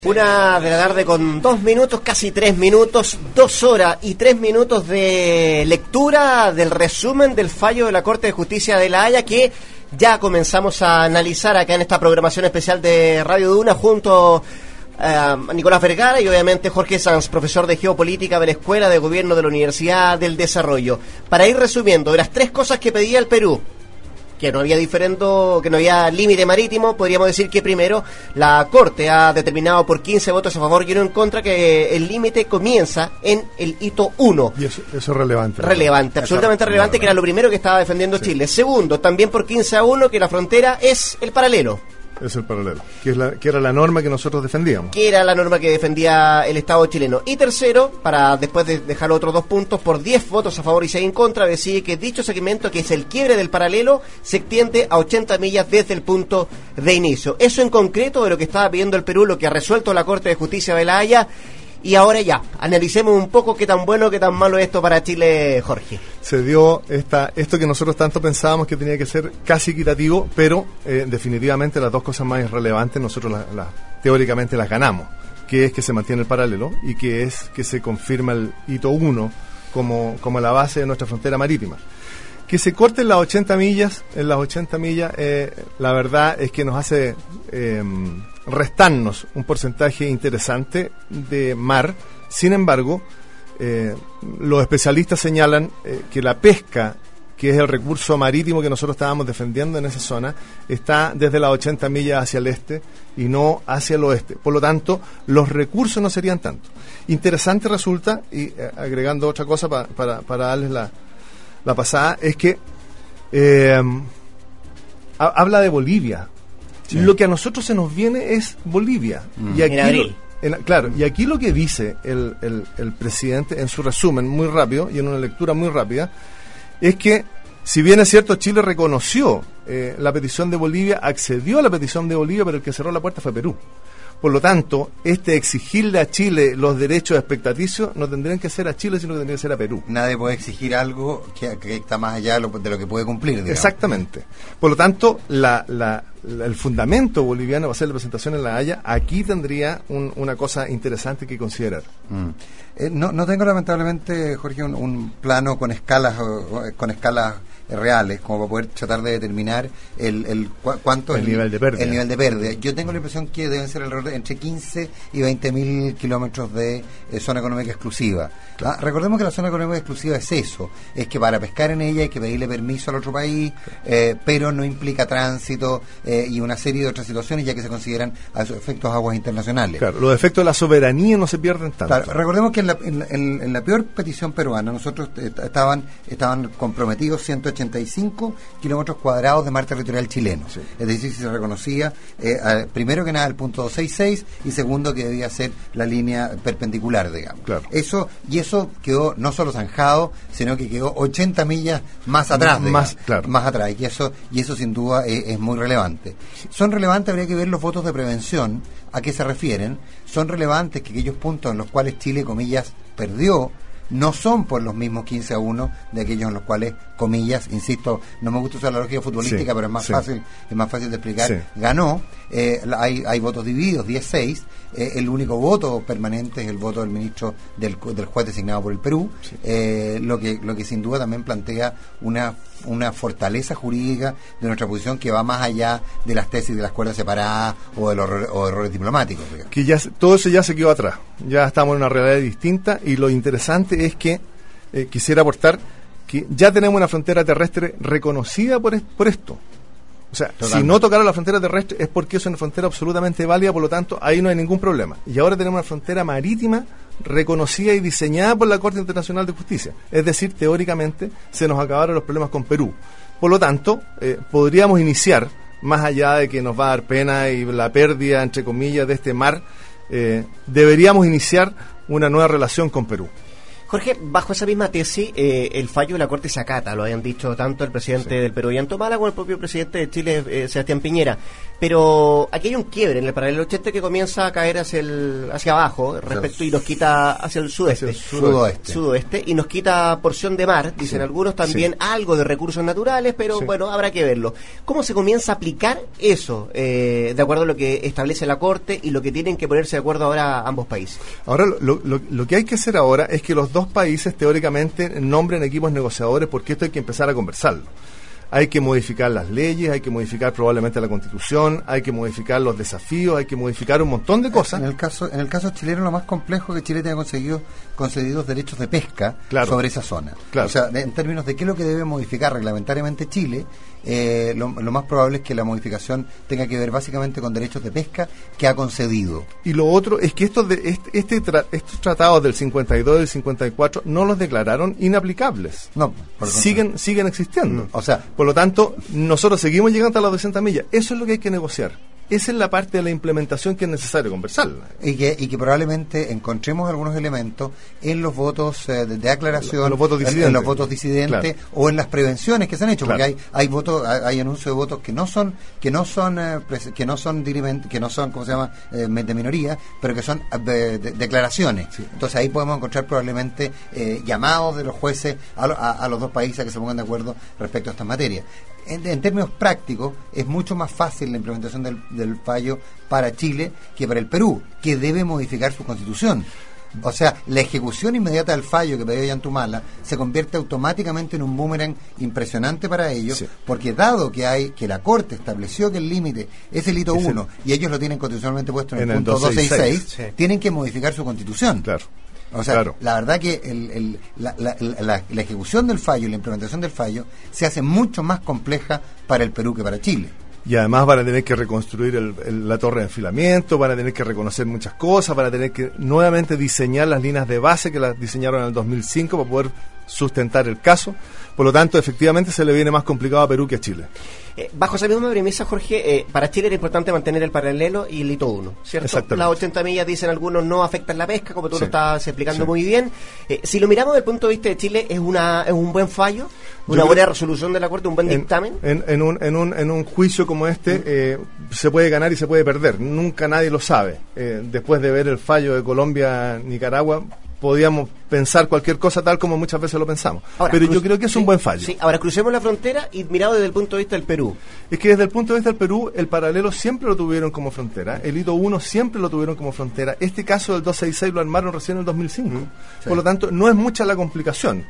1 de la tarde con 2 minutos, casi 3 minutos, 2 horas y 3 minutos de lectura del resumen del fallo de la Corte de Justicia de La Haya que ya comenzamos a analizar acá en esta programación especial de Radio Duna junto a Nicolás Vergara y obviamente Jorge Sanz, profesor de Geopolítica de la Escuela de Gobierno de la Universidad del Desarrollo. Para ir resumiendo, de las 3 cosas que pedía el Perú, que no había límite marítimo, podríamos decir que primero la Corte ha determinado por 15 votos a favor y 1 en contra que el límite comienza en el hito 1. Y eso es relevante. Relevante, absolutamente relevante, que era lo primero que estaba defendiendo Chile. Segundo, también por 15-1 que la frontera es el paralelo. Es el paralelo, que era la norma que nosotros defendíamos. Que era la norma que defendía el Estado chileno. Y tercero, para después de dejar otros 2 puntos, por 10 votos a favor y 6 en contra, decide que dicho segmento, que es el quiebre del paralelo, se extiende a 80 millas desde el punto de inicio. Eso en concreto de lo que estaba pidiendo el Perú, lo que ha resuelto la Corte de Justicia de La Haya. Y ahora ya, analicemos un poco qué tan bueno, qué tan malo es esto para Chile, Jorge. Se dio esto que nosotros tanto pensábamos que tenía que ser casi equitativo, pero definitivamente las 2 cosas más relevantes nosotros teóricamente las ganamos, que es que se mantiene el paralelo y que es que se confirma el hito 1 como la base de nuestra frontera marítima. Que se corten las 80 millas, la verdad es que nos hace restarnos un porcentaje interesante de mar. Sin embargo, los especialistas señalan que la pesca, que es el recurso marítimo que nosotros estábamos defendiendo en esa zona, está desde las 80 millas hacia el este y no hacia el oeste. Por lo tanto, los recursos no serían tanto. Interesante resulta, y agregando otra cosa para darles la pasada, es que habla de Bolivia. Sí. Lo que a nosotros se nos viene es Bolivia. Y aquí, en abril. Claro, y aquí lo que dice el presidente en su resumen muy rápido y en una lectura muy rápida es que, si bien es cierto, Chile reconoció la petición de Bolivia, accedió a la petición de Bolivia, pero el que cerró la puerta fue Perú. Por lo tanto, exigirle a Chile los derechos expectaticios no tendrían que ser a Chile, sino que tendría que ser a Perú. Nadie puede exigir algo que está más allá de lo que puede cumplir, digamos. Exactamente. Por lo tanto, el fundamento boliviano va a ser la presentación en La Haya. Aquí tendría una cosa interesante que considerar. No tengo, lamentablemente, Jorge, un plano con escalas reales, como para poder tratar de determinar cuánto es el nivel de pérdida. Yo tengo la impresión que deben ser alrededor de entre 15 y 20.000 kilómetros de zona económica exclusiva. Recordemos que la zona económica exclusiva es eso, es que para pescar en ella hay que pedirle permiso al otro país, pero no implica tránsito y una serie de otras situaciones, ya que se consideran a sus efectos aguas internacionales. Claro, los efectos de la soberanía no se pierden tanto. Claro, recordemos que en la peor petición peruana nosotros estaban comprometidos 185 kilómetros cuadrados de mar territorial chileno. Sí. Es decir, se reconocía primero que nada el punto 266 y segundo que debía ser la línea perpendicular, digamos. Claro. Eso quedó no solo zanjado, sino que quedó 80 millas más atrás, más atrás, y eso sin duda es muy relevante. Son relevantes, habría que ver los votos de prevención, a qué se refieren. Son relevantes que aquellos puntos en los cuales Chile, comillas, perdió, no son por los mismos 15-1 de aquellos en los cuales, comillas, insisto, no me gusta usar la lógica futbolística, pero es más fácil de explicar, ganó. Hay votos divididos, 10-6. El único voto permanente es el voto del ministro del juez designado por el Perú, lo que sin duda también plantea una fortaleza jurídica de nuestra posición que va más allá de las tesis de las cuerdas separadas o de los errores diplomáticos, digamos. Que todo eso ya se quedó atrás, ya estamos en una realidad distinta, y lo interesante es que quisiera aportar que ya tenemos una frontera terrestre reconocida por esto. O sea, totalmente. Si no tocara la frontera terrestre es porque es una frontera absolutamente válida, por lo tanto, ahí no hay ningún problema. Y ahora tenemos una frontera marítima reconocida y diseñada por la Corte Internacional de Justicia. Es decir, teóricamente, se nos acabaron los problemas con Perú. Por lo tanto, podríamos iniciar, más allá de que nos va a dar pena y la pérdida, entre comillas, de este mar, deberíamos iniciar una nueva relación con Perú. Jorge, bajo esa misma tesis, el fallo de la Corte se acata, lo habían dicho tanto el presidente del Perú, Ollanta Humala, como el propio presidente de Chile, Sebastián Piñera. Pero aquí hay un quiebre en el paralelo 80 que comienza a caer hacia abajo respecto y nos quita hacia el sudeste. Sudoeste, y nos quita porción de mar, dicen algunos, también algo de recursos naturales, pero bueno, habrá que verlo. ¿Cómo se comienza a aplicar eso, de acuerdo a lo que establece la Corte y lo que tienen que ponerse de acuerdo ahora ambos países? Ahora, lo que hay que hacer ahora es que los dos países teóricamente nombren equipos negociadores, porque esto hay que empezar a conversarlo. Hay que modificar las leyes, hay que modificar probablemente la Constitución, hay que modificar los desafíos, hay que modificar un montón de cosas. En el caso chileno, lo más complejo es que Chile tenga concedidos derechos de pesca sobre esa zona. Claro. O sea, en términos de qué es lo que debe modificar reglamentariamente Chile, lo más probable es que la modificación tenga que ver básicamente con derechos de pesca que ha concedido. Y lo otro es que estos tratados del 52 y del 54 no los declararon inaplicables. No, siguen existiendo. O sea, por lo tanto, nosotros seguimos llegando a las 200 millas. Eso es lo que hay que negociar. Esa es la parte de la implementación que es necesario conversarla. Y que probablemente encontremos algunos elementos en los votos de aclaración, los votos disidentes, en los votos disidentes, claro, o en las prevenciones que se han hecho, claro, porque hay anuncios de votos que no son ¿cómo se llama? De minoría, pero que son declaraciones. Sí. Entonces ahí podemos encontrar probablemente llamados de los jueces a los dos países a que se pongan de acuerdo respecto a estas materias. En términos prácticos, es mucho más fácil la implementación del fallo para Chile que para el Perú, que debe modificar su constitución. O sea, la ejecución inmediata del fallo que pidió Ollanta Humala se convierte automáticamente en un boomerang impresionante para ellos, sí, porque dado que la Corte estableció que el límite es el hito 1 y ellos lo tienen constitucionalmente puesto en el punto 266, sí, tienen que modificar su constitución. Claro. O sea, claro, la verdad que la ejecución del fallo y la implementación del fallo se hace mucho más compleja para el Perú que para Chile. Y además van a tener que reconstruir la torre de enfilamiento, van a tener que reconocer muchas cosas, van a tener que nuevamente diseñar las líneas de base que las diseñaron en el 2005 para poder sustentar el caso. Por lo tanto, efectivamente se le viene más complicado a Perú que a Chile. Bajo esa misma premisa, Jorge, para Chile era importante mantener el paralelo y el hito 1, ¿cierto? Exactamente. Las 80 millas, dicen algunos, no afectan la pesca, como tú lo estabas explicando muy bien. Si lo miramos desde el punto de vista de Chile, ¿es un buen fallo? ¿Una buena resolución de la Corte? ¿Un buen dictamen? En un juicio como este, se puede ganar y se puede perder. Nunca nadie lo sabe. Después de ver el fallo de Colombia-Nicaragua, podíamos pensar cualquier cosa tal como muchas veces lo pensamos. Ahora, pero yo creo que es un buen fallo. Sí, ahora crucemos la frontera y mirado desde el punto de vista del Perú. Es que desde el punto de vista del Perú, el paralelo siempre lo tuvieron como frontera, el hito 1 siempre lo tuvieron como frontera. Este caso del 266 lo armaron recién en el 2005. Sí. Por lo tanto, no es mucha la complicación.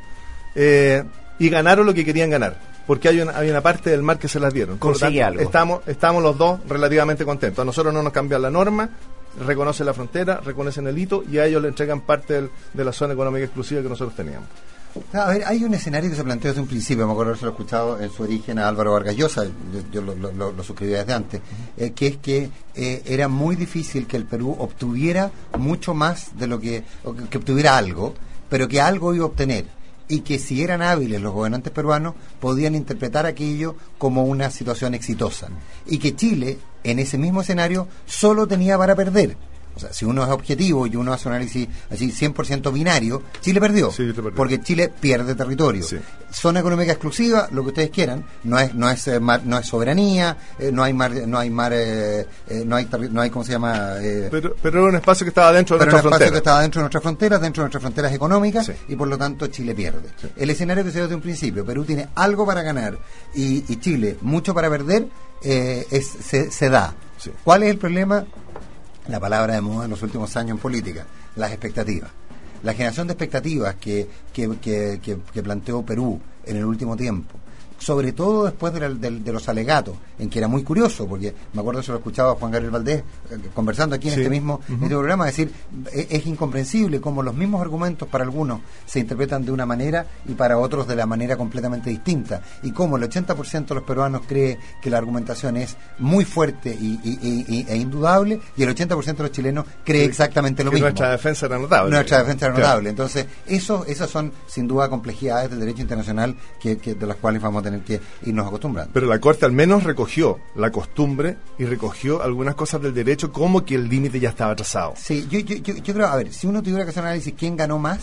Y ganaron lo que querían ganar, porque hay una parte del mar que se las dieron. Consigue algo. Estamos los dos relativamente contentos. A nosotros no nos cambian la norma, reconocen la frontera, reconocen el hito y a ellos le entregan parte de la zona económica exclusiva que nosotros teníamos. A ver, hay un escenario que se planteó desde un principio, me acuerdo haberlo escuchado en su origen a Álvaro Vargas Llosa, yo lo suscribí desde antes, que es que era muy difícil que el Perú obtuviera mucho más de que obtuviera algo, pero que algo iba a obtener. Y que si eran hábiles los gobernantes peruanos, podían interpretar aquello como una situación exitosa. Y que Chile, en ese mismo escenario, solo tenía para perder. O sea, si uno es objetivo y uno hace un análisis así 100% binario, Chile perdió, porque Chile pierde territorio. Sí. Zona económica exclusiva, lo que ustedes quieran, no es soberanía, no hay ¿cómo se llama? Pero era un espacio que estaba dentro de nuestra frontera. Un espacio que estaba dentro de nuestras fronteras económicas, sí, y por lo tanto Chile pierde. Sí. El escenario que se dio desde un principio, Perú tiene algo para ganar y Chile mucho para perder, se da. Sí. ¿Cuál es el problema? La palabra de moda en los últimos años en política, las expectativas. La generación de expectativas que planteó Perú en el último tiempo, sobre todo después de los alegatos, en que era muy curioso, porque me acuerdo que se lo escuchaba a Juan Gabriel Valdés conversando aquí en este mismo programa, decir, es incomprensible cómo los mismos argumentos para algunos se interpretan de una manera y para otros de la manera completamente distinta, y cómo el 80% de los peruanos cree que la argumentación es muy fuerte e indudable, y el 80% de los chilenos cree exactamente lo mismo. Nuestra defensa era notable. Entonces, esas son sin duda complejidades del derecho internacional de las cuales vamos a tener que irnos acostumbrando. Pero la Corte al menos recogió la costumbre y recogió algunas cosas del derecho, como que el límite ya estaba trazado. Sí, yo creo, a ver, si uno tuviera que hacer un análisis quién ganó más,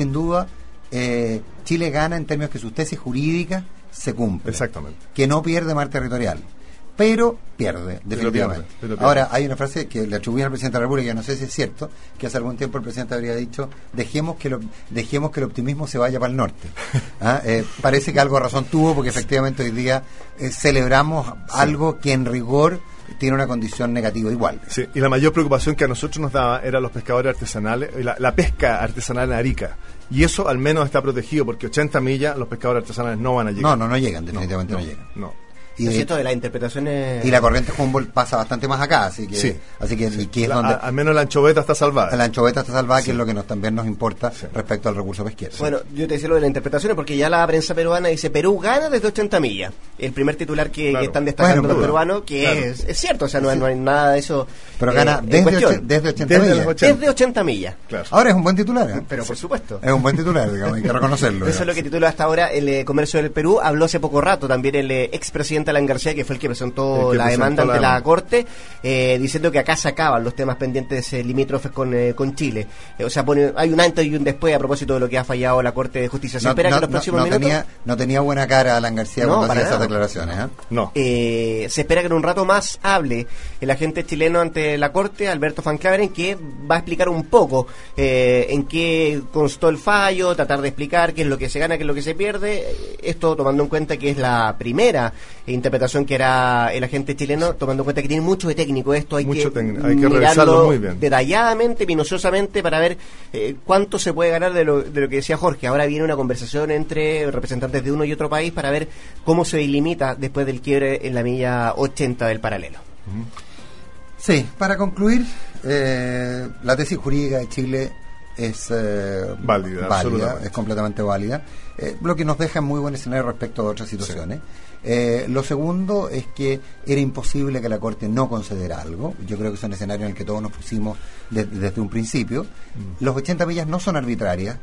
sin duda, Chile gana en términos que sus tesis jurídicas se cumplen. Exactamente. Que no pierde mar territorial, pero pierde, definitivamente. Pero pierde. Ahora, hay una frase que le atribuyen al presidente de la República, no sé si es cierto, que hace algún tiempo el presidente habría dicho, dejemos que el optimismo se vaya para el norte. Parece que algo de razón tuvo, porque efectivamente hoy día celebramos algo que en rigor tiene una condición negativa igual. Sí, y la mayor preocupación que a nosotros nos daba eran los pescadores artesanales, la pesca artesanal en Arica. Y eso al menos está protegido, porque 80 millas los pescadores artesanales no van a llegar. No llegan, definitivamente no llegan. No. Y es cierto, de las interpretaciones... Y la corriente Humboldt pasa bastante más acá, así que sí. Y que es donde... Al menos la anchoveta está salvada. La anchoveta está salvada, que es lo que también nos importa respecto al recurso pesquero. Bueno, yo te decía lo de las interpretaciones porque ya la prensa peruana dice Perú gana desde 80 millas. El primer titular que están destacando los peruanos, que es cierto, o sea, no hay nada de eso. Pero gana desde 80 millas. Desde 80 millas. Claro. Ahora es un buen titular, Pero por supuesto. Es un buen titular, digamos, hay que reconocerlo. Eso es lo que titula hasta ahora el Comercio del Perú. Habló hace poco rato también el expresidente Alan García, que fue el que presentó la demanda ante la Corte, diciendo que acá se acaban los temas pendientes limítrofes con Chile. O sea, hay un antes y un después a propósito de lo que ha fallado la Corte de Justicia. ¿Se espera que en los próximos minutos? No tenía buena cara Alan García cuando hacía esas declaraciones. No. Se espera que en un rato más hable el agente chileno ante la Corte, Alberto Van Claveren, que va a explicar un poco en qué constó el fallo, tratar de explicar qué es lo que se gana, qué es lo que se pierde. Esto tomando en cuenta que es la primera interpretación que era el agente chileno, tomando en cuenta que tiene mucho de técnico esto, hay que revisarlo muy bien, detalladamente, minuciosamente, para ver cuánto se puede ganar de lo que decía Jorge. Ahora viene una conversación entre representantes de uno y otro país para ver cómo se delimita después del quiebre en la milla 80 del paralelo. Sí, para concluir, la tesis jurídica de Chile es válida, es completamente válida, lo que nos deja en muy buen escenario respecto a otras situaciones. Lo segundo es que era imposible que la Corte no concediera algo. Yo creo que es un escenario en el que todos nos pusimos desde un principio. Los 80 millas no son arbitrarias.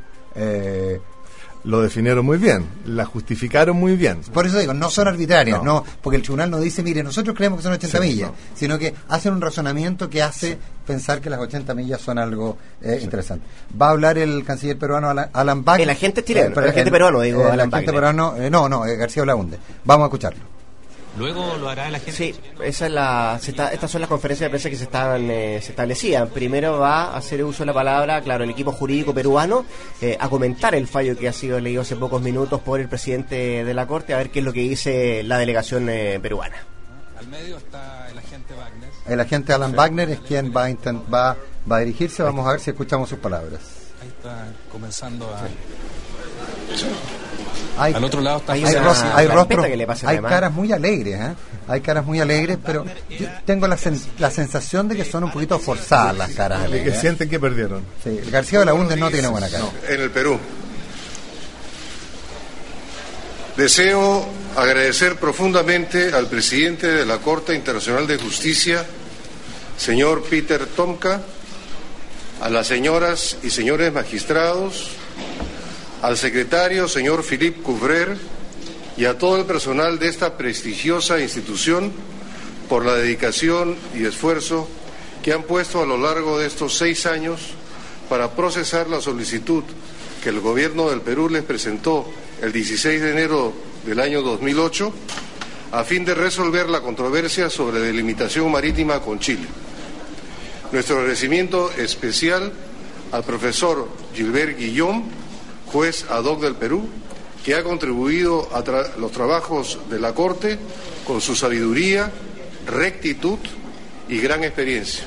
Lo definieron muy bien, la justificaron muy bien. Por eso digo, no son arbitrarias, no, porque el tribunal no dice, mire, nosotros creemos que son 80 millas, sino que hacen un razonamiento que hace pensar que las 80 millas son algo interesante. Va a hablar el canciller peruano Alan Wagner. El agente chileno, el agente peruano, digo, Alan Wagner. Peruano, García Belaúnde. Vamos a escucharlo. Luego lo hará la gente. Sí, estas son las conferencias de prensa que se establecían. Primero va a hacer uso de la palabra, claro, el equipo jurídico peruano, a comentar el fallo que ha sido leído hace pocos minutos por el presidente de la Corte, a ver qué es lo que dice la delegación peruana. Al medio está el agente Wagner. El agente Alan Wagner es quien va a dirigirse. Vamos a ver si escuchamos sus palabras. Ahí está comenzando a... Sí. Al otro lado está hay rostros, hay caras muy alegres, hay caras muy alegres, pero yo tengo la sensación de que son un poquito forzadas las caras alegres. Que sienten que perdieron. Sí, García Belaúnde no tiene buena cara. En el Perú. Deseo agradecer profundamente al presidente de la Corte Internacional de Justicia, señor Peter Tomka, a las señoras y señores magistrados, al secretario, señor Philippe Couvrer, y a todo el personal de esta prestigiosa institución por la dedicación y esfuerzo que han puesto a lo largo de estos 6 años para procesar la solicitud que el gobierno del Perú les presentó el 16 de enero del año 2008 a fin de resolver la controversia sobre delimitación marítima con Chile. Nuestro agradecimiento especial al profesor Gilbert Guillón, juez ad hoc del Perú, que ha contribuido a los trabajos de la Corte con su sabiduría, rectitud y gran experiencia.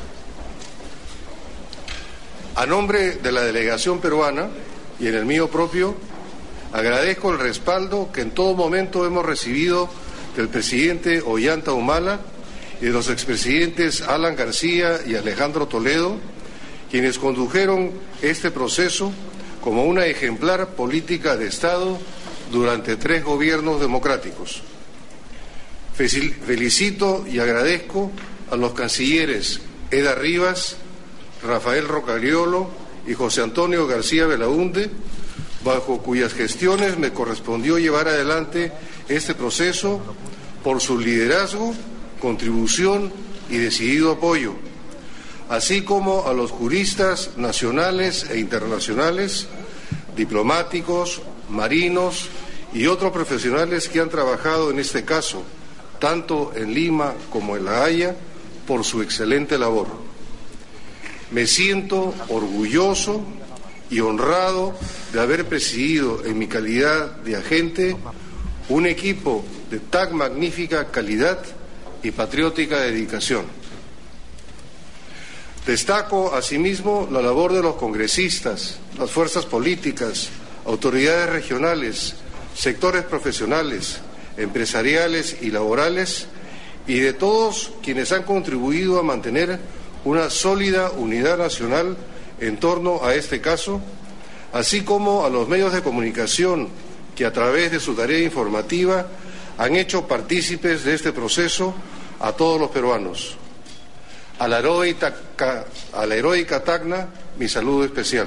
A nombre de la delegación peruana y en el mío propio, agradezco el respaldo que en todo momento hemos recibido del presidente Ollanta Humala y de los expresidentes Alan García y Alejandro Toledo, quienes condujeron este proceso como una ejemplar política de Estado durante 3 gobiernos democráticos. Felicito y agradezco a los cancilleres Eda Rivas, Rafael Rocagliolo y José Antonio García Belaúnde, bajo cuyas gestiones me correspondió llevar adelante este proceso, por su liderazgo, contribución y decidido apoyo, así como a los juristas nacionales e internacionales, diplomáticos, marinos y otros profesionales que han trabajado en este caso, tanto en Lima como en La Haya, por su excelente labor. Me siento orgulloso y honrado de haber presidido en mi calidad de agente un equipo de tan magnífica calidad y patriótica dedicación. Destaco asimismo la labor de los congresistas, las fuerzas políticas, autoridades regionales, sectores profesionales, empresariales y laborales, y de todos quienes han contribuido a mantener una sólida unidad nacional en torno a este caso, así como a los medios de comunicación que a través de su tarea informativa han hecho partícipes de este proceso a todos los peruanos. A la heroica Tacna, mi saludo especial.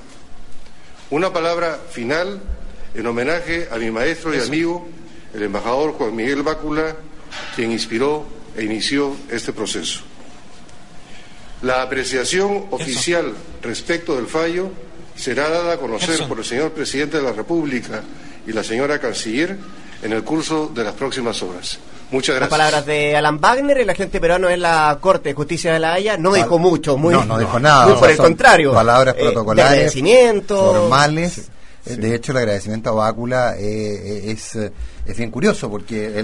Una palabra final en homenaje a mi maestro y amigo, el embajador Juan Miguel Bácula, quien inspiró e inició este proceso. La apreciación oficial respecto del fallo será dada a conocer por el señor Presidente de la República y la señora Canciller en el curso de las próximas horas. Muchas gracias. Las palabras de Alan Wagner, el agente peruano en la Corte de Justicia de La Haya, no dijo mucho, no dijo nada. Muy por el contrario. Palabras protocolares, de agradecimiento, formales. Sí. De hecho, el agradecimiento a Bácula es bien curioso, porque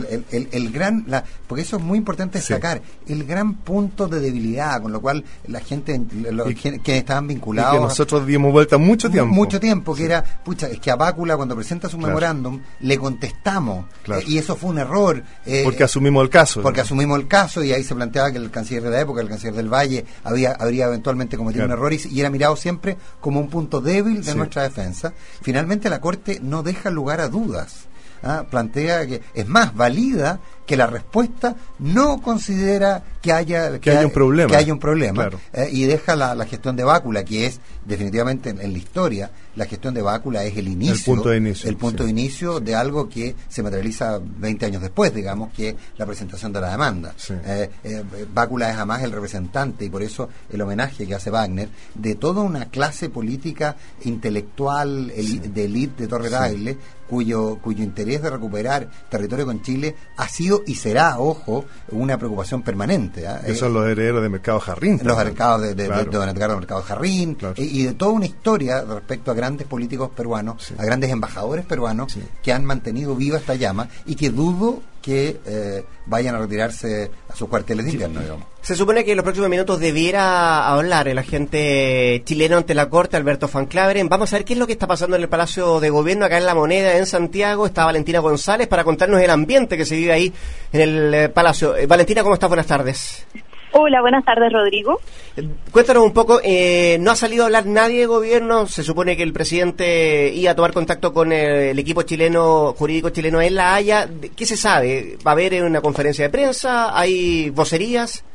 porque eso es muy importante destacar, el gran punto de debilidad, con lo cual la gente, que estaban vinculados, y que nosotros dimos vuelta mucho tiempo, que era, es que a Bácula, cuando presenta su memorándum, le contestamos, y eso fue un error, porque asumimos el caso, y ahí se planteaba que el canciller de la época, el canciller del Valle, habría eventualmente cometido un error, y era mirado siempre como un punto débil de nuestra defensa. Finalmente la Corte no deja lugar a dudas. Plantea que, es más, valida que la respuesta no considera que haya un problema, claro. Y deja la gestión de Bácula, que es definitivamente en la historia, la gestión de Bácula es el punto de inicio de algo que se materializa 20 años después, digamos, que la presentación de la demanda. Sí. Bácula es además el representante, y por eso el homenaje que hace Wagner, de toda una clase política intelectual de élite de Torre Tagle, cuyo interés de recuperar territorio con Chile ha sido y será, ojo, una preocupación permanente. Que son los herederos de Mercado Jarrín. Los herederos de don Edgardo Mercado Jarrín, y de toda una historia respecto a grandes políticos peruanos, a grandes embajadores peruanos, que han mantenido viva esta llama, y que dudo que vayan a retirarse a sus cuarteles de invierno, digamos. Se supone que en los próximos minutos debiera hablar el agente chileno ante la Corte, Alberto Van Claveren. Vamos a ver qué es lo que está pasando en el Palacio de Gobierno, acá en La Moneda, en Santiago. Está Valentina González para contarnos el ambiente que se vive ahí en el Palacio. Valentina, ¿cómo estás? Buenas tardes. Hola, buenas tardes, Rodrigo. Cuéntanos un poco, no ha salido a hablar nadie de gobierno. Se supone que el presidente iba a tomar contacto con el equipo jurídico chileno en La Haya. ¿Qué se sabe? ¿Va a haber una conferencia de prensa? ¿Hay vocerías?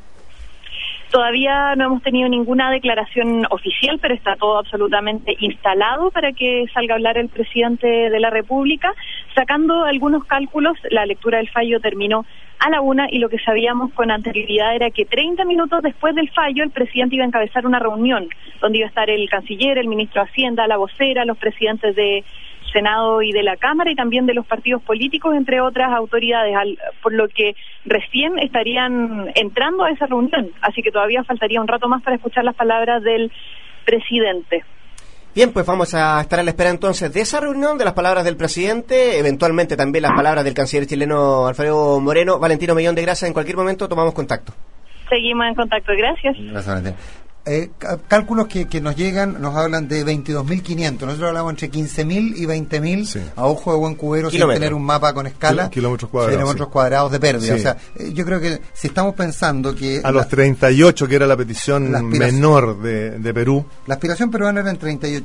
Todavía no hemos tenido ninguna declaración oficial, pero está todo absolutamente instalado para que salga a hablar el presidente de la República. Sacando algunos cálculos, la lectura del fallo terminó a la 1:00, y lo que sabíamos con anterioridad era que 30 minutos después del fallo el presidente iba a encabezar una reunión donde iba a estar el canciller, el ministro de Hacienda, la vocera, los presidentes de Senado y de la Cámara, y también de los partidos políticos, entre otras autoridades, por lo que recién estarían entrando a esa reunión, así que todavía faltaría un rato más para escuchar las palabras del presidente. Bien, pues vamos a estar a la espera entonces de esa reunión, de las palabras del presidente, eventualmente también las palabras del canciller chileno Alfredo Moreno. Valentino, millón de gracias. En cualquier momento tomamos contacto. Seguimos en contacto, gracias. Gracias, Valentina. Cálculos que nos llegan, nos hablan de 22.500. Nosotros hablamos entre 15.000 y 20.000, a ojo de buen cubero, sin tener un mapa con escala, kilómetros cuadrados de pérdida. O sea, yo creo que si estamos pensando que a los 38, que era la petición menor de Perú, la aspiración peruana era en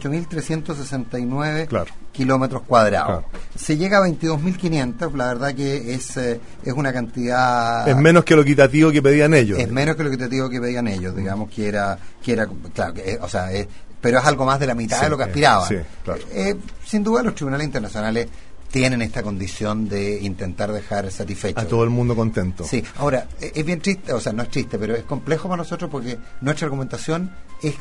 38.369 kilómetros cuadrados. Se llega a 22.500, la verdad que es una cantidad... Es menos que lo equitativo que pedían ellos. Es menos que lo equitativo que pedían ellos, digamos, que era claro, pero es algo más de la mitad de lo que aspiraban. Sí, claro. Sin duda los tribunales internacionales tienen esta condición de intentar dejar satisfecho a todo el mundo contento. Sí, ahora, es bien triste, o sea, no es triste, pero es complejo para nosotros porque nuestra argumentación es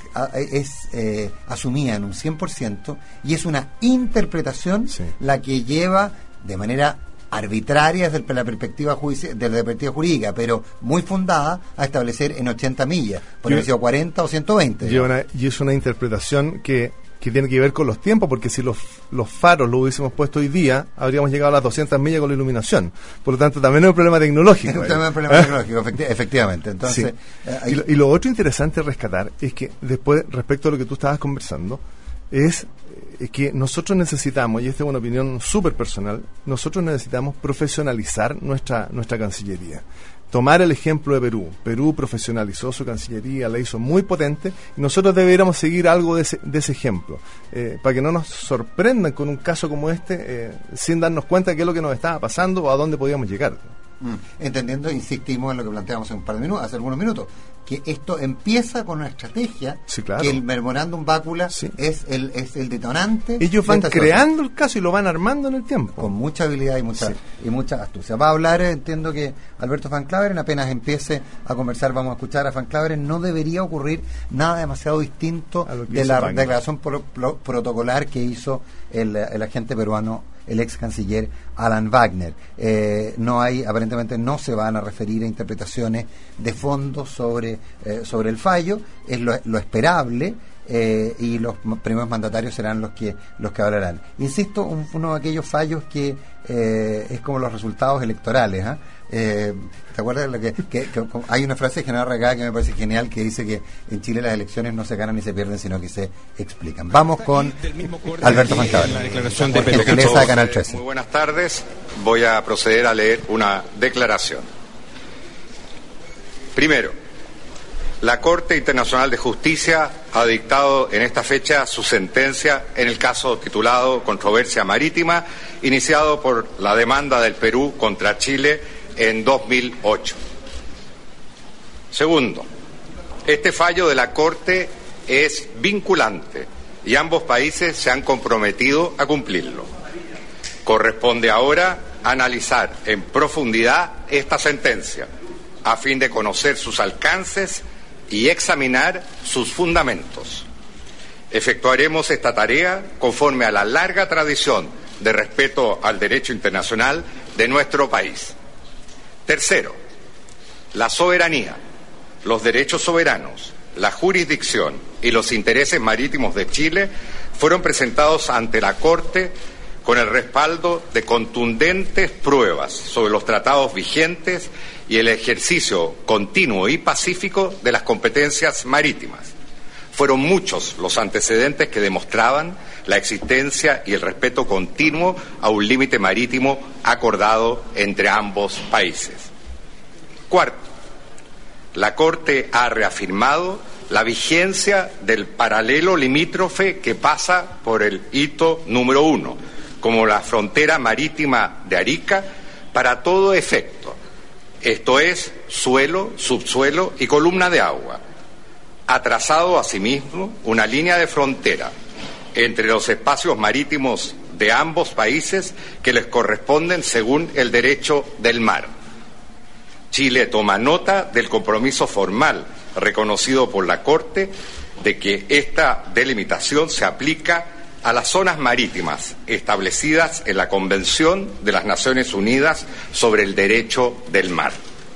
asumida en un 100% y es una interpretación la que lleva de manera arbitraria desde la perspectiva jurídica, pero muy fundada a establecer en 80 millas, por haber sido 40 o 120. Y es una interpretación que tiene que ver con los tiempos, porque si los faros lo hubiésemos puesto hoy día, habríamos llegado a las 200 millas con la iluminación. Por lo tanto, también es un problema tecnológico. Efectivamente. Entonces, y lo otro interesante a rescatar es que después, respecto a lo que tú estabas conversando, es que nosotros necesitamos, y esta es una opinión súper personal, nosotros necesitamos profesionalizar nuestra Cancillería. Tomar el ejemplo de Perú. Perú profesionalizó su Cancillería, la hizo muy potente, y nosotros deberíamos seguir algo de ese ejemplo, para que no nos sorprendan con un caso como este, sin darnos cuenta de qué es lo que nos estaba pasando o a dónde podíamos llegar. Entendiendo, insistimos en lo que planteamos hace algunos minutos, que esto empieza con una estrategia, que el memorándum Bácula es el detonante. Ellos van creando el caso y lo van armando en el tiempo. Con mucha habilidad y mucha astucia. Va a hablar, entiendo que Alberto Van Claveren, apenas empiece a conversar, vamos a escuchar a Van Claveren. No debería ocurrir nada demasiado distinto de la declaración protocolar que hizo el agente peruano, el ex canciller Alan Wagner. Aparentemente no se van a referir a interpretaciones de fondo sobre el fallo, es lo esperable, y los primeros mandatarios serán los que hablarán. Insisto, uno de aquellos fallos que es como los resultados electorales. ¿Te acuerdas que hay una frase de General Regada que me parece genial, que dice que en Chile las elecciones no se ganan ni se pierden, sino que se explican? Vamos con Alberto Van Claveren, gentileza de Canal 13. Muy buenas tardes. Voy a proceder a leer una declaración. Primero, la Corte Internacional de Justicia ha dictado en esta fecha su sentencia en el caso titulado Controversia Marítima, iniciado por la demanda del Perú contra Chile en 2008. Segundo, este fallo de la Corte es vinculante y ambos países se han comprometido a cumplirlo. Corresponde ahora analizar en profundidad esta sentencia a fin de conocer sus alcances y examinar sus fundamentos. Efectuaremos esta tarea conforme a la larga tradición de respeto al derecho internacional de nuestro país. Tercero, la soberanía, los derechos soberanos, la jurisdicción y los intereses marítimos de Chile fueron presentados ante la Corte con el respaldo de contundentes pruebas sobre los tratados vigentes y el ejercicio continuo y pacífico de las competencias marítimas. Fueron muchos los antecedentes que demostraban la existencia y el respeto continuo a un límite marítimo acordado entre ambos países. Cuarto, la Corte ha reafirmado la vigencia del paralelo limítrofe que pasa por el hito número 1, como la frontera marítima de Arica, para todo efecto, esto es, suelo, subsuelo y columna de agua. Ha trazado asimismo una línea de frontera entre los espacios marítimos de ambos países que les corresponden según el derecho del mar. Chile toma nota del compromiso formal reconocido por la Corte de que esta delimitación se aplica a las zonas marítimas establecidas en la Convención de las Naciones Unidas sobre el Derecho del Mar.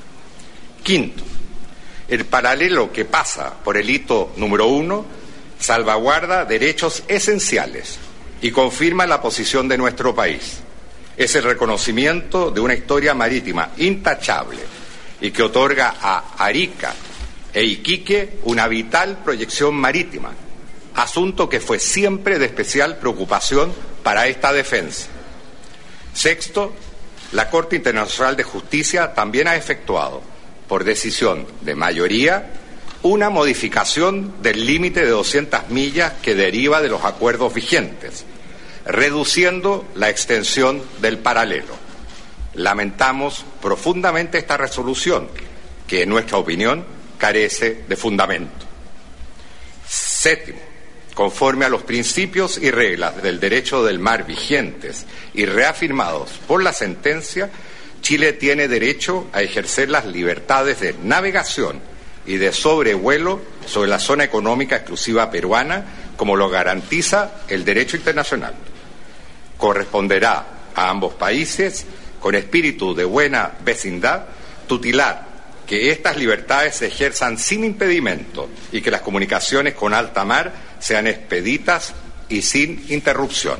Quinto, el paralelo que pasa por el hito número 1 salvaguarda derechos esenciales y confirma la posición de nuestro país. Es el reconocimiento de una historia marítima intachable y que otorga a Arica e Iquique una vital proyección marítima, asunto que fue siempre de especial preocupación para esta defensa. Sexto, la Corte Internacional de Justicia también ha efectuado, por decisión de mayoría, una modificación del límite de 200 millas que deriva de los acuerdos vigentes, reduciendo la extensión del paralelo. Lamentamos profundamente esta resolución, que en nuestra opinión carece de fundamento. Séptimo, conforme a los principios y reglas del derecho del mar vigentes y reafirmados por la sentencia, Chile tiene derecho a ejercer las libertades de navegación y de sobrevuelo sobre la zona económica exclusiva peruana, como lo garantiza el derecho internacional. Corresponderá a ambos países, con espíritu de buena vecindad, tutelar que estas libertades se ejerzan sin impedimento y que las comunicaciones con alta mar sean expeditas y sin interrupción.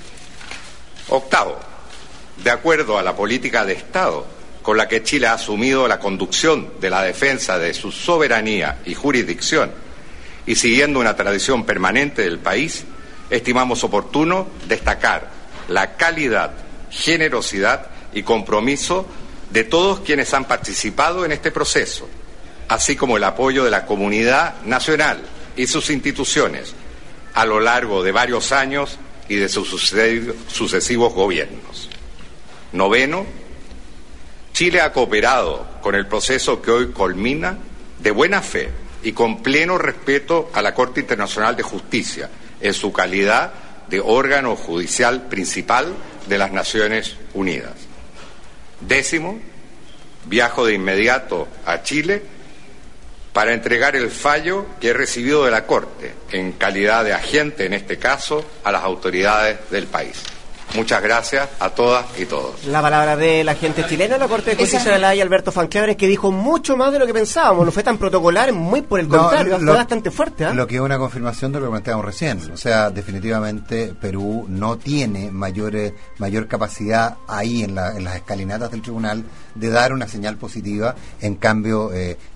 Octavo, de acuerdo a la política de Estado con la que Chile ha asumido la conducción de la defensa de su soberanía y jurisdicción, y siguiendo una tradición permanente del país, estimamos oportuno destacar la calidad, generosidad y compromiso de todos quienes han participado en este proceso, así como el apoyo de la comunidad nacional y sus instituciones a lo largo de varios años y de sus sucesivos gobiernos. Noveno, Chile ha cooperado con el proceso que hoy culmina de buena fe y con pleno respeto a la Corte Internacional de Justicia en su calidad de órgano judicial principal de las Naciones Unidas. Décimo, viajo de inmediato a Chile para entregar el fallo que he recibido de la Corte, en calidad de agente, en este caso, a las autoridades del país. Muchas gracias a todas y todos. La palabra del agente chileno de la Corte de Justicia de la Haya, Alberto Van Clever, que dijo mucho más de lo que pensábamos. No fue tan protocolar, muy por el contrario, fue bastante fuerte. Lo que es una confirmación de lo que planteamos recién. O sea, definitivamente Perú no tiene mayor capacidad ahí en las escalinatas del tribunal de dar una señal positiva. En cambio,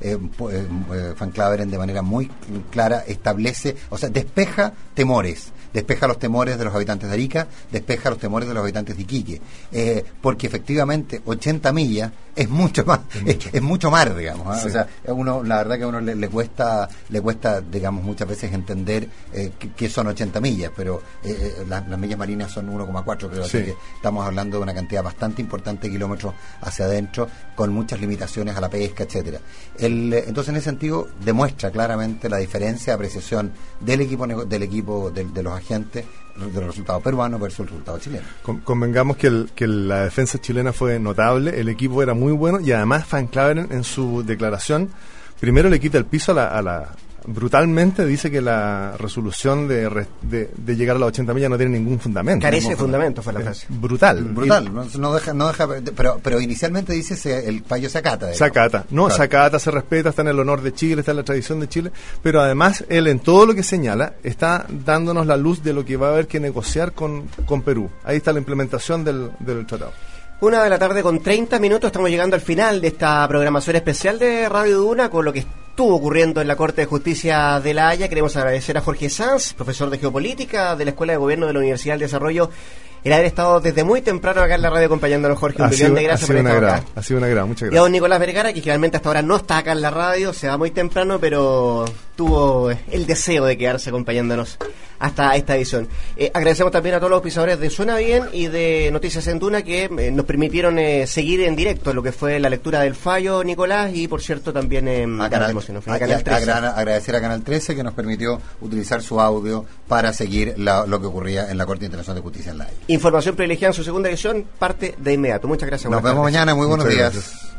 Van Clever de manera muy clara establece, o sea, despeja temores. Despeja los temores de los habitantes de Arica, despeja los temores de los habitantes de Iquique, porque efectivamente 80 millas es mucho más, es mucho mar, digamos, ¿eh? Sí. O sea, la verdad que a uno le cuesta, digamos, muchas veces entender qué son 80 millas, pero las millas marinas son 1,4, creo, sí. Así que estamos hablando de una cantidad bastante importante de kilómetros hacia adentro, con muchas limitaciones a la pesca, etcétera. Entonces, en ese sentido, demuestra claramente la diferencia de apreciación del equipo de los agentes de los resultados peruanos versus el resultado chileno. Convengamos que la defensa chilena fue notable, el equipo era muy bueno y además Van Clever en su declaración primero le quita el piso a la brutalmente dice que la resolución de llegar a las 80 millas no tiene ningún fundamento. Carece de fundamento, fue la frase. Brutal. No deja, pero inicialmente dice el fallo se acata. Se acata. No, claro. Se acata, se respeta, está en el honor de Chile, está en la tradición de Chile, pero además él en todo lo que señala está dándonos la luz de lo que va a haber que negociar con Perú. Ahí está la implementación del tratado. 1:30 p.m, estamos llegando al final de esta programación especial de Radio Duna con lo que estuvo ocurriendo en la Corte de Justicia de La Haya. Queremos agradecer a Jorge Sanz, profesor de Geopolítica de la Escuela de Gobierno de la Universidad del Desarrollo, el haber estado desde muy temprano acá en la radio acompañándonos, Jorge. Un millón de gracias por estar acá. Ha sido una gran, muchas gracias. Y a don Nicolás Vergara, que generalmente hasta ahora no está acá en la radio, se va muy temprano, pero tuvo el deseo de quedarse acompañándonos hasta esta edición. Agradecemos también a todos los auspiciadores de Suena Bien y de Noticias en Duna que nos permitieron seguir en directo lo que fue la lectura del fallo, Nicolás, y por cierto también Canal 13. Agradecer a Canal 13 que nos permitió utilizar su audio para seguir lo que ocurría en la Corte Internacional de Justicia en La Haya. Información privilegiada en su segunda edición parte de inmediato. Muchas gracias. Nos vemos mañana. Muy buenos días. Gracias.